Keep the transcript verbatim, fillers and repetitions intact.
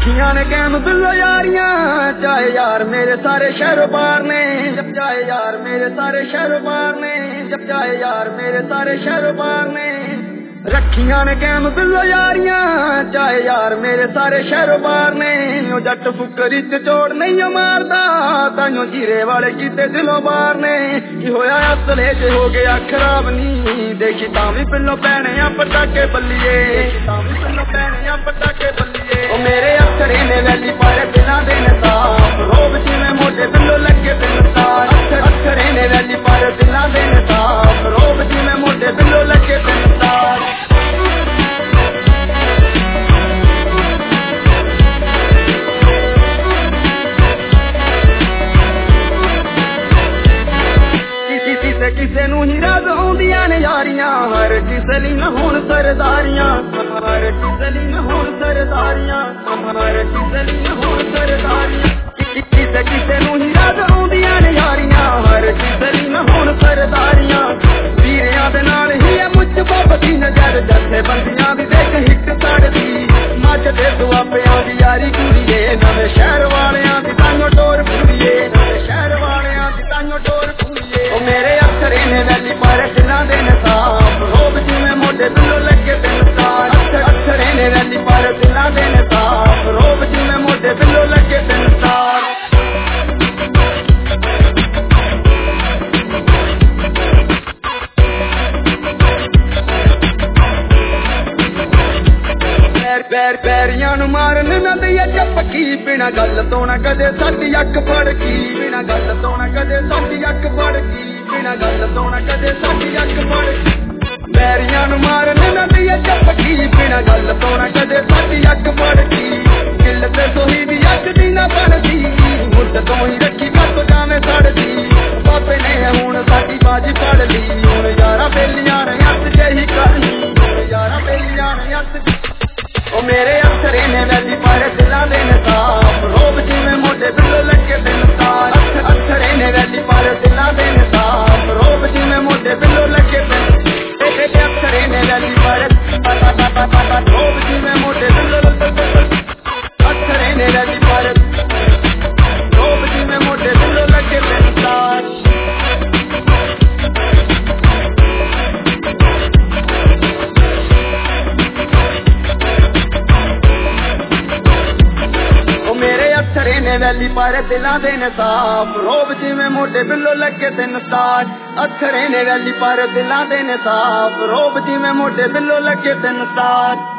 रखियां ने कैम बिल्लो यारियां, चाहे यार मेरे सारे शहरों बार ने, चाहे यार मेरे सारे शहरों बार ने, चाहे यार मेरे सारे शहरों बार ने। रखियां ने कैम बिल्लो यारियां, चाहे यार मेरे सारे शहरों बार ने। ओ जट फुकरी च चोड़ नहीं मारदा, ताइयों जीरे वाले कीते दिलों बार ने। की होया असले च हो गया खराब नी, देखी तां भी पिल्लो पैने आ पटाके बल्लिए, तां भी पिल्लो पैने आ पटाके बल्लिए। ओ मेरे अक्षरे ने वैली पारे दिलां दे नसाब, रोब जिवें मोटे पिल्लो लगे बिन तार। अक्षरे ने वैली पारे दिलां दे नसाब, रोब जिवें मोटे पिल्लो लगे बिन तार। किसे नू ही राज आउंदियां ने यारियां, हर किसे ली न होण सरदारियां, हर किसे ली न होण सरदारियां, हर किसे ली न होण सरदारियां। किसे किसे नू ही राज आउंदियां ने यारियां, हर किसे ली न होण सरदारियां। वीरियां दे नाल ही है मुझ बाबती नजर, जथे बंदियां दी देख हिट साड़दी। मचदे दुआपियां दी यारी कुड़िए, नवे शहर वालियां दी ताइयों टोर कुड़िए, नवे शहर वालियां दी ताइयों टोर कुड़िए। ओ मेरे अक्षरे ने वैली पारे दिलां दे नसाब, रोब जिवें मोटे बिल्लो लगे बिन तार। अक्षरे ने वैली पारे दिलां दे नसाब, रोब जिवें मोटे बिल्लो लगे बिन तार। पैरियां नू मारन ना दईए चपकी, बिना गल तो ना कदे साडी अख फड़की, बिना गल तो ना कदे साडी अख फड़की, बिना गल तो ना कदे साडी अख फड़की। पैरियां नू मारन ना दईए चपकी, बिना गल तो ना कदे साडी अख फड़की। दिल ते सोही दी अख दी ना बनदी, मुद्द तो ही रखी कत जावे सड़दी। बाबे ने हुण साडी बाजी फड़ ली, हुण यारा बेलियां ने हथ जेही करनी, यारा बेलियां ने हथ। ओ मेरे अक्षरे ने वैली पारे दिलां दे नसाब, रोब जिवें मोटे बिल्लो लगे बिन तार। अक्षरे ने वैली पारे दिलां दे नसाब, रोब जिवें मोटे बिल्लो लगे बिन। अक्षरे ने वैली पारे रोब जिवें मोटे बिल्लो, अक्षरे ने वैली पारे रोब जिवें मोटे बिल्लो लगे बिन तार। अक्षरे ने वैली पारे दिलां दे नसाब, रोब जिवें मोटे बिल्लो लगे बिन तार। अक्षरे ने वैली पारे दिलां दे नसाब, रोब जिवें मोटे बिल्लो लगे बिन तार।